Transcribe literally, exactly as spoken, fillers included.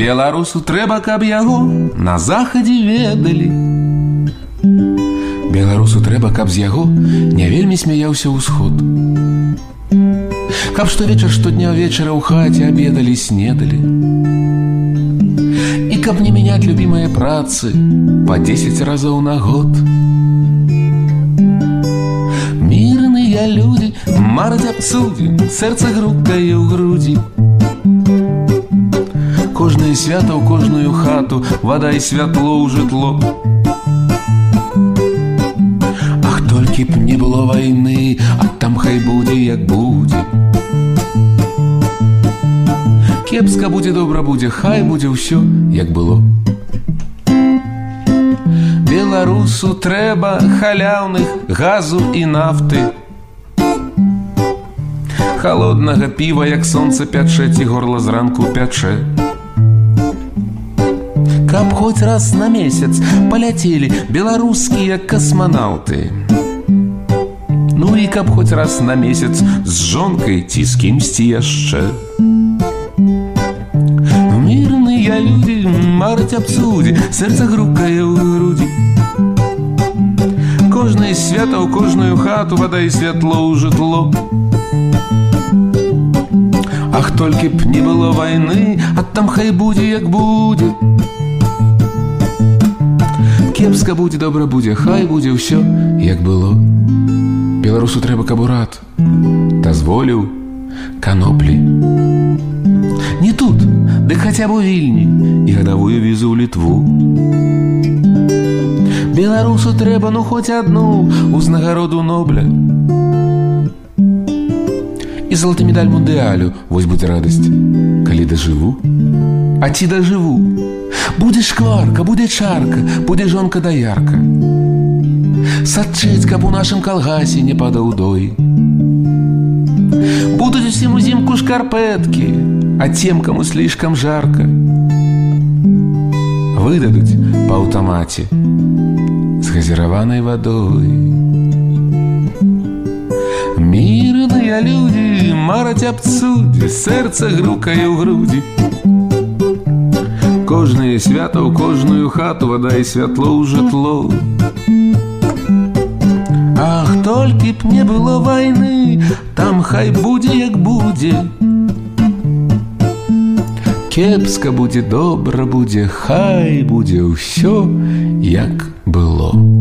Беларусу трэба, каб яго на захадзе ведалі. Беларусу трэба, каб з яго не вельмі смяяўся ўсход. Каб штовечар, штодня вечара ў хаце абедалі, снедалі. І каб не мяняць любімыя працы па дзесяць разоў на год. Мірныя людзі мараць аб цудзе, сэрца грукае ў грудзі. Кожнае свята ў кожную хату, вада і святло ў жытло. Ах, толькі б не было вайны, а там хай будзе, як будзе. Кепска будзе, добра будзе, хай будзе ўсё, як было. Беларусу трэба халяўных газу і нафты, холоднага піва, як сонца пячэ, ці горла зранку пячэ. Каб хоць раз на месяц паляцелі беларускія касманаўты. Ну і каб хоць раз на месяц з жонкай ці з кімсьці яшчэ. Мірныя людзі мараць аб цудзе, сэрца грукае ў грудзі. Кожнае свята ў кожную хату, вада і святло ў жытло. Ах, толькі б не было вайны, а там хай будзе, як будзе. Кепска будзе, добра будзе, хай будзе ўсё, як было. Беларусу трэба, каб урад дазволіў каноплі. Не тут, дык хаця б у Вільні і гадавую візу ў Літву. Беларусу трэба, ну хоць адну узнагароду Нобля. І залаты медаль мундыялю, вось будзе радасць, калі дажыву. А ці дажыву? Будзе шкварка, будзе чарка, будзе жонка даярка. Сачэць, каб у нашым калгасе не падаў дой. Будуць усім узімку шкарпэткі, а тем, каму слишком жарка, выдадуць па аўтамаце з газіраванай вадой. Мірныя людзі мараць аб цудзе, сэрца грукае ў грудзі. Кожнае свята ў кожную хату, вада і святло ў жытло. Ах, толькі б не было вайны, там хай будзе, як будзе. Кепска будзе, добра будзе, хай будзе ўсё, як было.